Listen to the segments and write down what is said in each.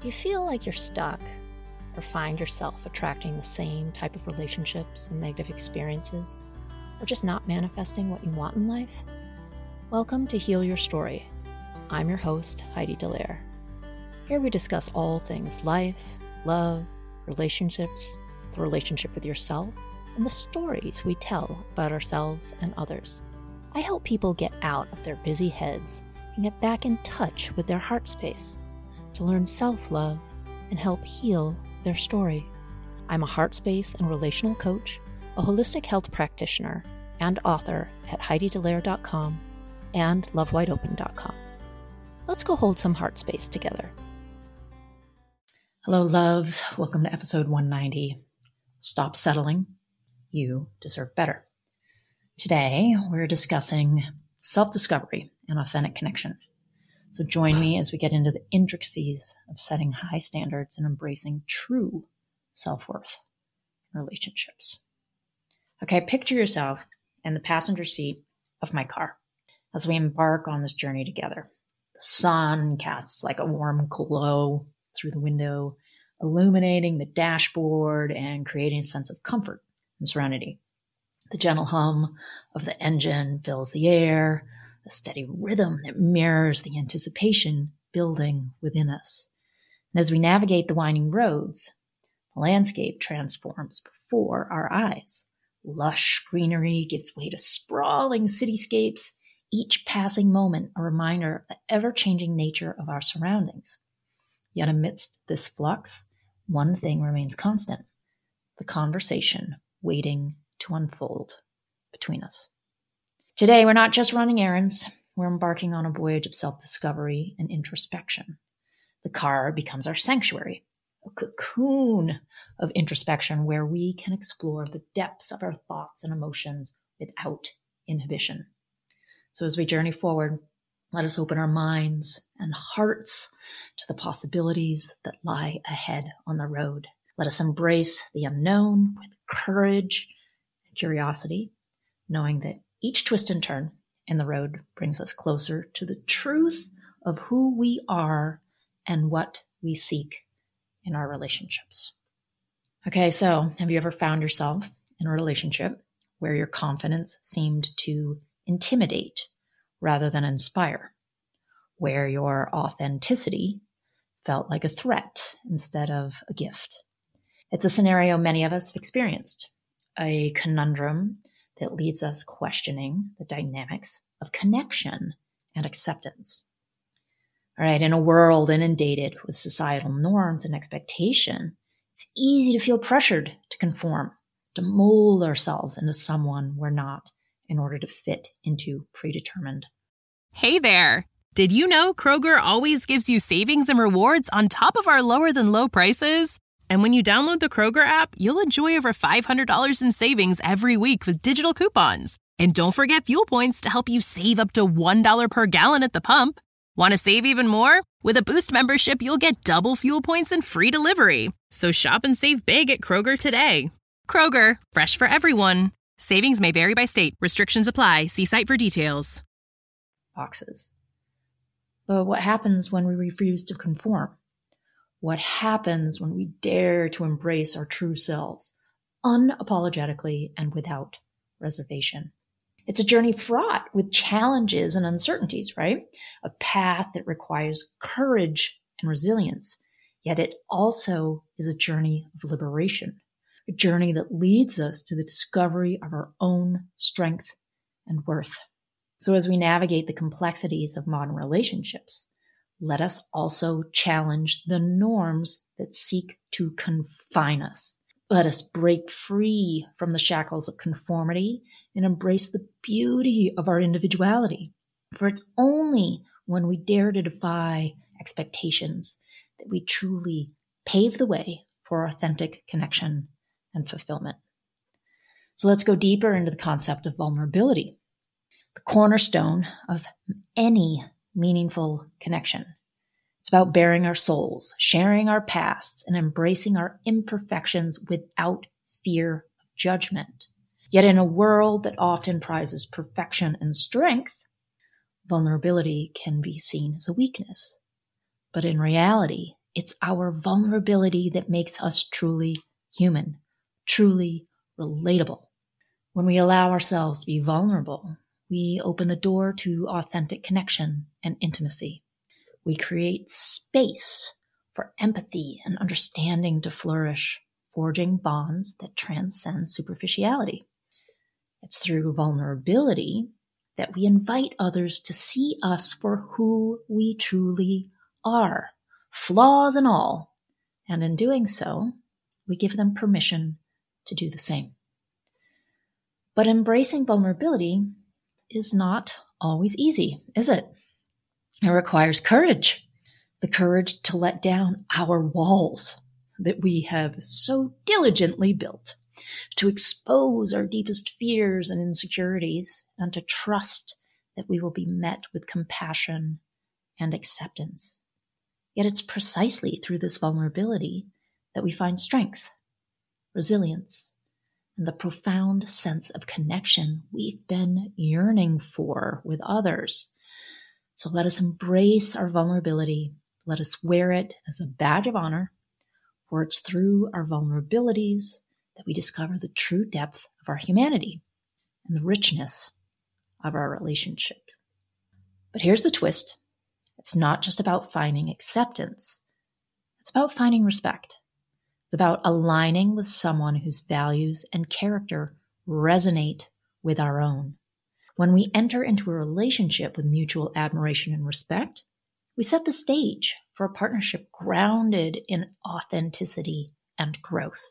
Do you feel like you're stuck or find yourself attracting the same type of relationships and negative experiences, or just not manifesting what you want in life? Welcome to Heal Your Story. I'm your host, Heidi Dallaire. Here we discuss all things life, love, relationships, the relationship with yourself, and the stories we tell about ourselves and others. I help people get out of their busy heads and get back in touch with their heart space to learn self-love and help heal their story. I'm a heart space and relational coach, a holistic health practitioner, and author at HeidiDallaire.com and LoveWideOpen.com. Let's go hold some heart space together. Hello, loves. Welcome to episode 190. Stop settling. You deserve better. Today, we're discussing self-discovery and authentic connection. So join me as we get into the intricacies of setting high standards and embracing true self-worth in relationships. Okay, picture yourself in the passenger seat of my car as we embark on this journey together. The sun casts like a warm glow through the window, illuminating the dashboard and creating a sense of comfort and serenity. The gentle hum of the engine fills the air, a steady rhythm that mirrors the anticipation building within us. And as we navigate the winding roads, the landscape transforms before our eyes. Lush greenery gives way to sprawling cityscapes, each passing moment a reminder of the ever-changing nature of our surroundings. Yet amidst this flux, one thing remains constant: the conversation waiting to unfold between us. Today, we're not just running errands. We're embarking on a voyage of self-discovery and introspection. The car becomes our sanctuary, a cocoon of introspection where we can explore the depths of our thoughts and emotions without inhibition. So as we journey forward, let us open our minds and hearts to the possibilities that lie ahead on the road. Let us embrace the unknown with courage and curiosity, knowing that each twist and turn in the road brings us closer to the truth of who we are and what we seek in our relationships. Okay, so have you ever found yourself in a relationship where your confidence seemed to intimidate rather than inspire, where your authenticity felt like a threat instead of a gift? It's a scenario many of us have experienced, a conundrum that leaves us questioning the dynamics of connection and acceptance. All right, in a world inundated with societal norms and expectation, it's easy to feel pressured to conform, to mold ourselves into someone we're not in order to fit into predetermined. Hey there! Did you know Kroger always gives you savings and rewards on top of our lower than low prices? And when you download the Kroger app, you'll enjoy over $500 in savings every week with digital coupons. And don't forget fuel points to help you save up to $1 per gallon at the pump. Want to save even more? With a Boost membership, you'll get double fuel points and free delivery. So shop and save big at Kroger today. Kroger, fresh for everyone. Savings may vary by state. Restrictions apply. See site for details. Boxes. But what happens when we refuse to conform? What happens when we dare to embrace our true selves, unapologetically and without reservation? It's a journey fraught with challenges and uncertainties, right? A path that requires courage and resilience. Yet it also is a journey of liberation, a journey that leads us to the discovery of our own strength and worth. So as we navigate the complexities of modern relationships, let us also challenge the norms that seek to confine us. Let us break free from the shackles of conformity and embrace the beauty of our individuality. For it's only when we dare to defy expectations that we truly pave the way for authentic connection and fulfillment. So let's go deeper into the concept of vulnerability, the cornerstone of any meaningful connection. It's about bearing our souls, sharing our pasts, and embracing our imperfections without fear of judgment. Yet in a world that often prizes perfection and strength, vulnerability can be seen as a weakness, but in reality It's our vulnerability that makes us truly human, truly relatable. When we allow ourselves to be vulnerable, we open the door to authentic connection and intimacy. We create space for empathy and understanding to flourish, forging bonds that transcend superficiality. It's through vulnerability that we invite others to see us for who we truly are, flaws and all. And in doing so, we give them permission to do the same. But embracing vulnerability is not always easy, is it? It requires courage, the courage to let down our walls that we have so diligently built, to expose our deepest fears and insecurities, and to trust that we will be met with compassion and acceptance. Yet it's precisely through this vulnerability that we find strength, resilience, and the profound sense of connection we've been yearning for with others. So let us embrace our vulnerability. Let us wear it as a badge of honor, for it's through our vulnerabilities that we discover the true depth of our humanity and the richness of our relationships. But here's the twist. It's not just about finding acceptance. It's about finding respect. It's about aligning with someone whose values and character resonate with our own. When we enter into a relationship with mutual admiration and respect, we set the stage for a partnership grounded in authenticity and growth.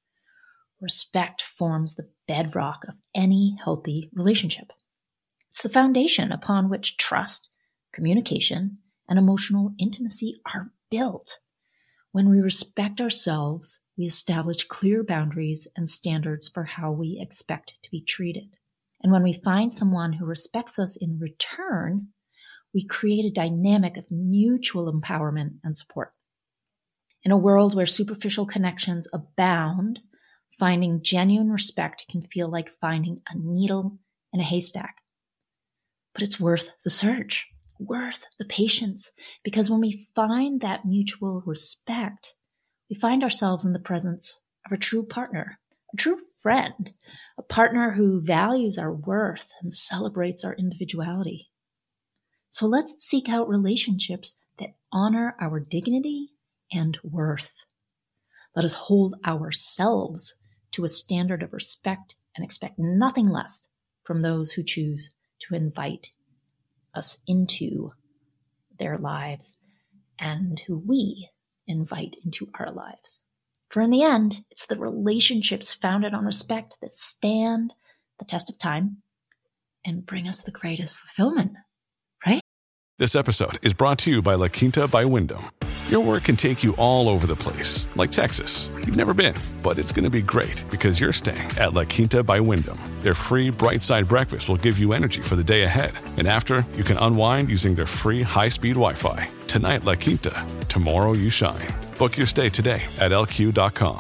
Respect forms the bedrock of any healthy relationship. It's the foundation upon which trust, communication, and emotional intimacy are built. When we respect ourselves, we establish clear boundaries and standards for how we expect to be treated. And when we find someone who respects us in return, we create a dynamic of mutual empowerment and support. In a world where superficial connections abound, finding genuine respect can feel like finding a needle in a haystack. But it's worth the search, worth the patience, because when we find that mutual respect, we find ourselves in the presence of a true partner, a true friend, a partner who values our worth and celebrates our individuality. So let's seek out relationships that honor our dignity and worth. Let us hold ourselves to a standard of respect and expect nothing less from those who choose to invite us into their lives and who we invite into our lives. For in the end, it's the relationships founded on respect that stand the test of time and bring us the greatest fulfillment, right? This episode is brought to you by La Quinta by Wyndham. Your work can take you all over the place, like Texas. You've never been, but it's going to be great because you're staying at La Quinta by Wyndham. Their free Bright Side breakfast will give you energy for the day ahead. And after, you can unwind using their free high-speed Wi-Fi. Tonight, La Quinta. Tomorrow, you shine. Book your stay today at LQ.com.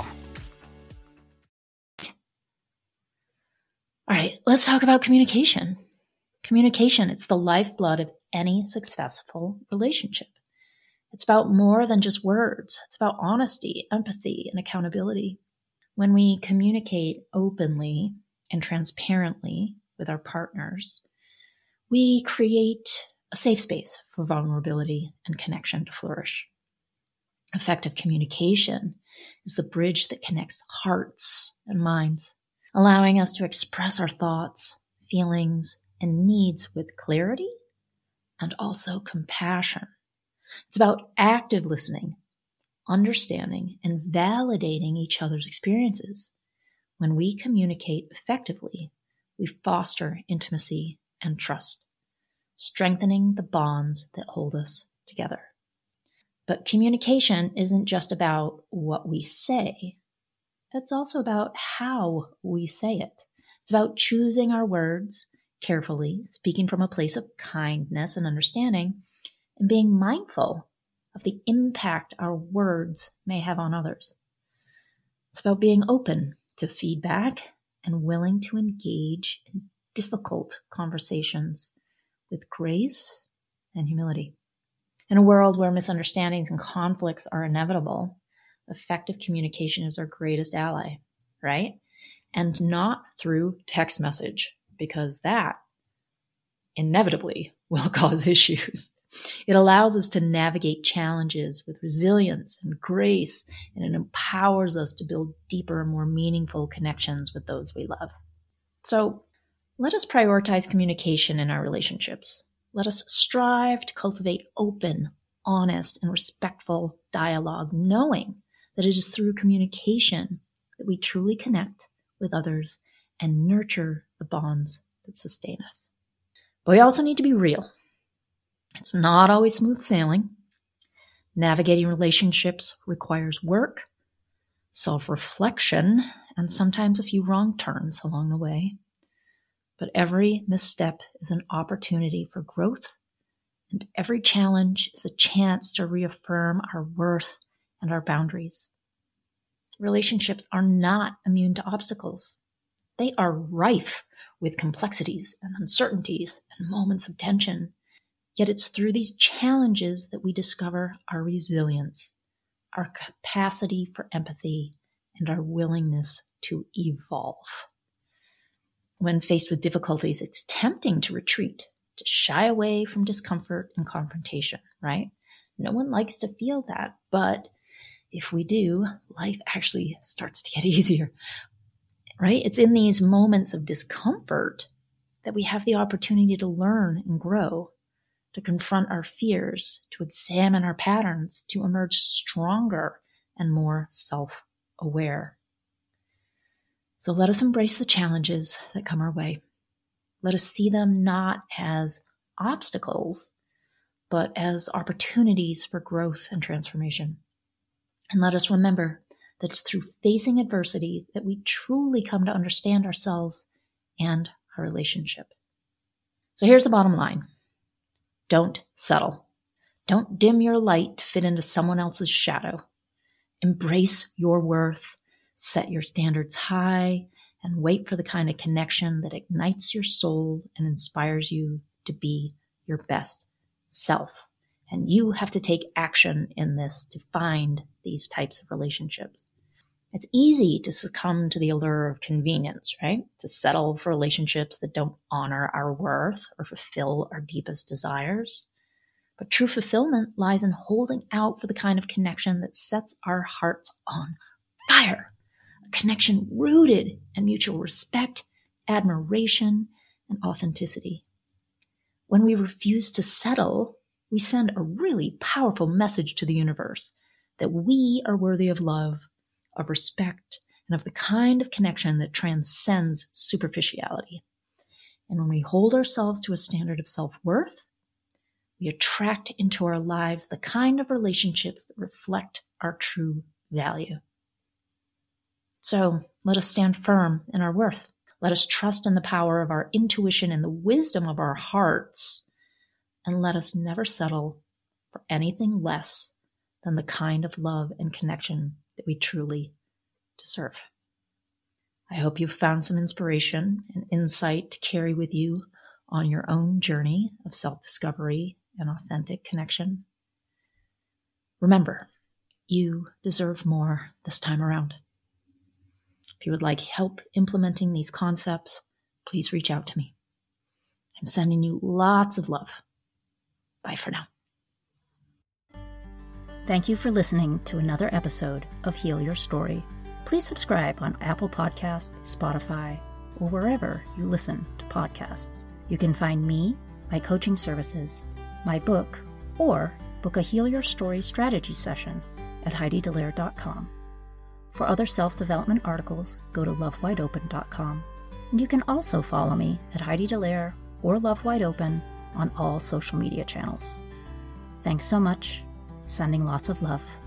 All right, let's talk about communication. Communication, it's the lifeblood of any successful relationship. It's about more than just words. It's about honesty, empathy, and accountability. When we communicate openly and transparently with our partners, we create a safe space for vulnerability and connection to flourish. Effective communication is the bridge that connects hearts and minds, allowing us to express our thoughts, feelings, and needs with clarity and also compassion. It's about active listening, understanding, and validating each other's experiences. When we communicate effectively, we foster intimacy and trust, strengthening the bonds that hold us together. But communication isn't just about what we say. It's also about how we say it. It's about choosing our words carefully, speaking from a place of kindness and understanding, and being mindful of the impact our words may have on others. It's about being open to feedback and willing to engage in difficult conversations with grace and humility. In a world where misunderstandings and conflicts are inevitable, effective communication is our greatest ally, right? And not through text message, because that inevitably will cause issues. It allows us to navigate challenges with resilience and grace, and it empowers us to build deeper and more meaningful connections with those we love. So let us prioritize communication in our relationships. Let us strive to cultivate open, honest, and respectful dialogue, knowing that it is through communication that we truly connect with others and nurture the bonds that sustain us. But we also need to be real. It's not always smooth sailing. Navigating relationships requires work, self-reflection, and sometimes a few wrong turns along the way. But every misstep is an opportunity for growth, and every challenge is a chance to reaffirm our worth and our boundaries. Relationships are not immune to obstacles. They are rife with complexities and uncertainties and moments of tension. Yet it's through these challenges that we discover our resilience, our capacity for empathy, and our willingness to evolve. When faced with difficulties, it's tempting to retreat, to shy away from discomfort and confrontation, right? No one likes to feel that, but if we do, life actually starts to get easier, right? It's in these moments of discomfort that we have the opportunity to learn and grow, to confront our fears, to examine our patterns, to emerge stronger and more self-aware. So let us embrace the challenges that come our way. Let us see them not as obstacles, but as opportunities for growth and transformation. And let us remember that it's through facing adversity that we truly come to understand ourselves and our relationship. So here's the bottom line. Don't settle. Don't dim your light to fit into someone else's shadow. Embrace your worth, set your standards high, and wait for the kind of connection that ignites your soul and inspires you to be your best self. And you have to take action in this to find these types of relationships. It's easy to succumb to the allure of convenience, right? To settle for relationships that don't honor our worth or fulfill our deepest desires. But true fulfillment lies in holding out for the kind of connection that sets our hearts on fire. A connection rooted in mutual respect, admiration, and authenticity. When we refuse to settle, we send a really powerful message to the universe that we are worthy of love, of respect, and of the kind of connection that transcends superficiality. And when we hold ourselves to a standard of self-worth, we attract into our lives the kind of relationships that reflect our true value. So let us stand firm in our worth. Let us trust in the power of our intuition and the wisdom of our hearts. And let us never settle for anything less than the kind of love and connection that we truly deserve. I hope you've found some inspiration and insight to carry with you on your own journey of self-discovery and authentic connection. Remember, you deserve more this time around. If you would like help implementing these concepts, please reach out to me. I'm sending you lots of love. Bye for now. Thank you for listening to another episode of Heal Your Story. Please subscribe on Apple Podcasts, Spotify, or wherever you listen to podcasts. You can find me, my coaching services, my book, or book a Heal Your Story strategy session at HeidiDallaire.com. For other self-development articles, go to lovewideopen.com. And you can also follow me at Heidi Dallaire or Love Wide Open on all social media channels. Thanks so much. Sending lots of love.